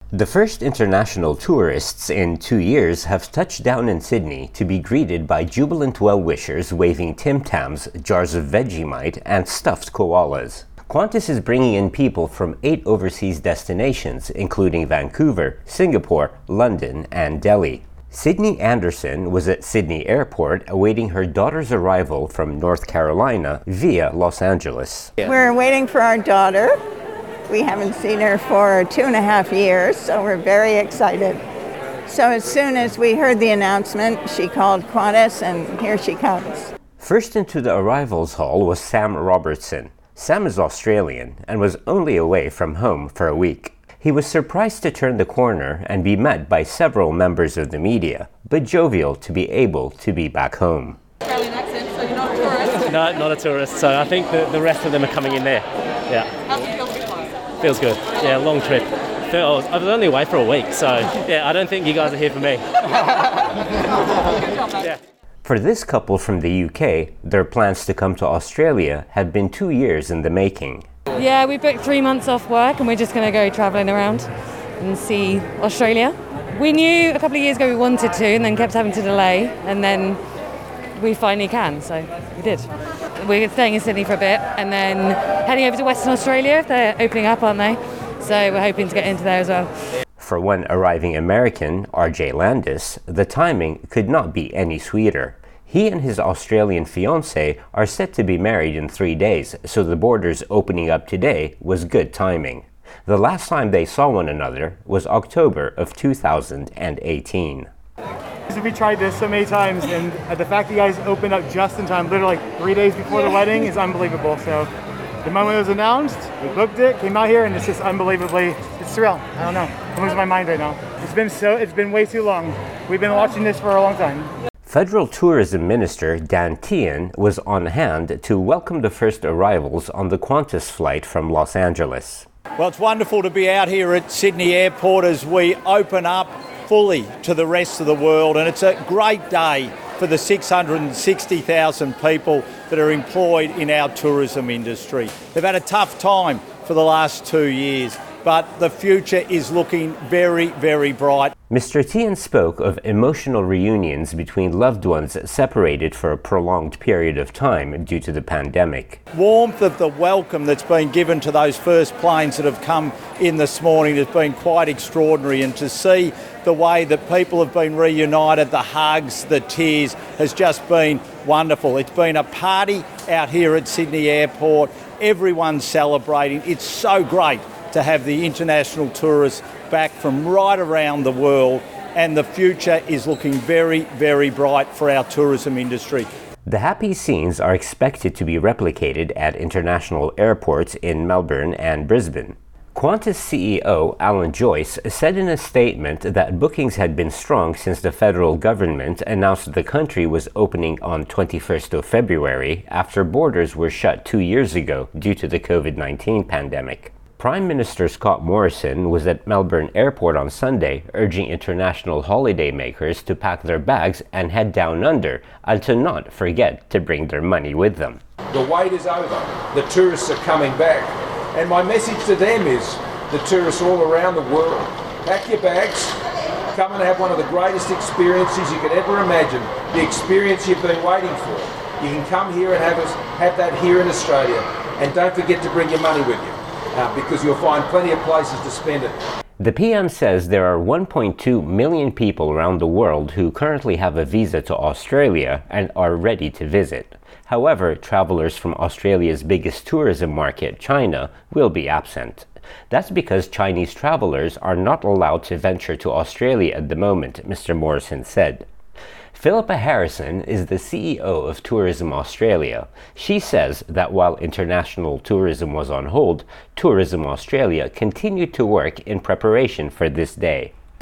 The first international tourists in 2 years have touched down in Sydney to be greeted by jubilant well-wishers waving Tim Tams, jars of Vegemite, and stuffed koalas. Qantas is bringing in people from 8 overseas destinations, including Vancouver, Singapore, London, and Delhi. Sydney Anderson was at Sydney Airport awaiting her daughter's arrival from North Carolina via Los Angeles. We're waiting for our daughter. We haven't seen her for 2.5 years, so we're very excited. So as soon as we heard the announcement, she called Qantas, and here she comes. First into the arrivals hall was Sam Robertson. Sam is Australian and was only away from home for a week. He was surprised to turn the corner and be met by several members of the media, but jovial to be able to be back home. Australian accent, so you're not a tourist? No, not a tourist, so I think the rest of them are coming in there. Yeah. How's it feel to be home? Feels good. Yeah, long trip. I was only away for a week, so yeah, I don't think you guys are here for me. Good job, mate. Yeah. For this couple from the UK, their plans to come to Australia had been 2 years in the making. Yeah, we booked 3 months off work and we're just going to go travelling around and see Australia. We knew a couple of years ago we wanted to and then kept having to delay, and then we finally can, so we did. We're staying in Sydney for a bit and then heading over to Western Australia. They're opening up, aren't they? So we're hoping to get into there as well. For one arriving American, RJ Landis, the timing could not be any sweeter. He and his Australian fiancée are set to be married in 3 days, so the borders opening up today was good timing. The last time they saw one another was October of 2018. We tried this so many times, and the fact that you guys opened up just in time, literally like 3 days before the wedding, is unbelievable. So the moment it was announced, we booked it, came out here, and it's just unbelievably, it's surreal. I don't know. I'm losing my mind right now. It's been way too long. We've been watching this for a long time. Federal Tourism Minister Dan Tehan was on hand to welcome the first arrivals on the Qantas flight from Los Angeles. Well, it's wonderful to be out here at Sydney Airport as we open up fully to the rest of the world, and it's a great day for the 660,000 people that are employed in our tourism industry. They've had a tough time for the last 2 years, but the future is looking very, very bright. Mr. Tehan spoke of emotional reunions between loved ones separated for a prolonged period of time due to the pandemic. Warmth of the welcome that's been given to those first planes that have come in this morning has been quite extraordinary, and to see the way that people have been reunited, the hugs, the tears, has just been wonderful. It's been a party out here at Sydney Airport. Everyone's celebrating. It's so great to have the international tourists back from right around the world, and the future is looking very, very bright for our tourism industry. The happy scenes are expected to be replicated at international airports in Melbourne and Brisbane. Qantas CEO Alan Joyce said in a statement that bookings had been strong since the federal government announced the country was opening on 21st of February after borders were shut 2 years ago due to the COVID-19 pandemic. Prime Minister Scott Morrison was at Melbourne Airport on Sunday, urging international holidaymakers to pack their bags and head down under, and to not forget to bring their money with them. The wait is over. The tourists are coming back. And my message to them is, the tourists all around the world, pack your bags, come and have one of the greatest experiences you could ever imagine, the experience you've been waiting for. You can come here and have that here in Australia. And don't forget to bring your money with you. Because you'll find plenty of places to spend it. The PM says there are 1.2 million people around the world who currently have a visa to Australia and are ready to visit. However, travelers from Australia's biggest tourism market, China, will be absent. That's because Chinese travelers are not allowed to venture to Australia at the moment, Mr. Morrison said. Philippa Harrison is the CEO of Tourism Australia. She says that while international tourism was on hold, Tourism Australia continued to work in preparation for this day.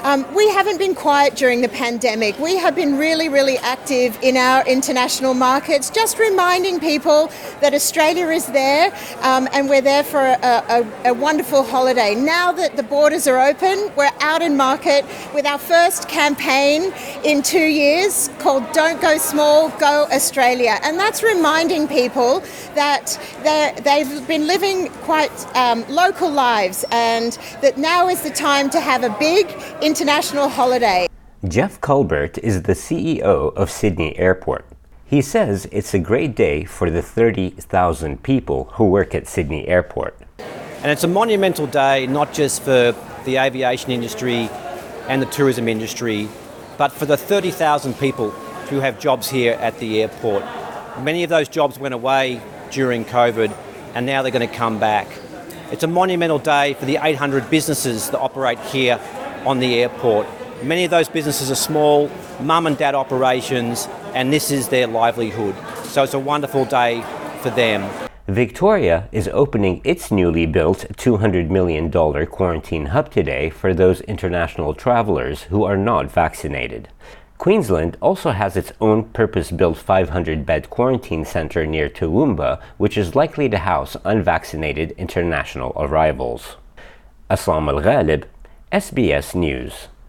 We haven't been quiet during the pandemic. We have been really, really active in our international markets, just reminding people that Australia is there and we're there for a wonderful holiday. Now that the borders are open, we're out in market with our first campaign in 2 years called Don't Go Small, Go Australia. And that's reminding people that they've been living quite local lives and that now is the time to have a big international holiday. Jeff Culbert is the CEO of Sydney Airport. He says it's a great day for the 30,000 people who work at Sydney Airport. And it's a monumental day not just for the aviation industry and the tourism industry, but for the 30,000 people who have jobs here at the airport. Many of those jobs went away during COVID and now they're going to come back. It's a monumental day for the 800 businesses that operate here on the airport. Many of those businesses are small, mum and dad operations, and this is their livelihood. So it's a wonderful day for them. Victoria is opening its newly built $200 million quarantine hub today for those international travelers who are not vaccinated. Queensland also has its own purpose-built 500-bed quarantine centre near Toowoomba, which is likely to house unvaccinated international arrivals. Aslam Al-Ghalib, SBS News.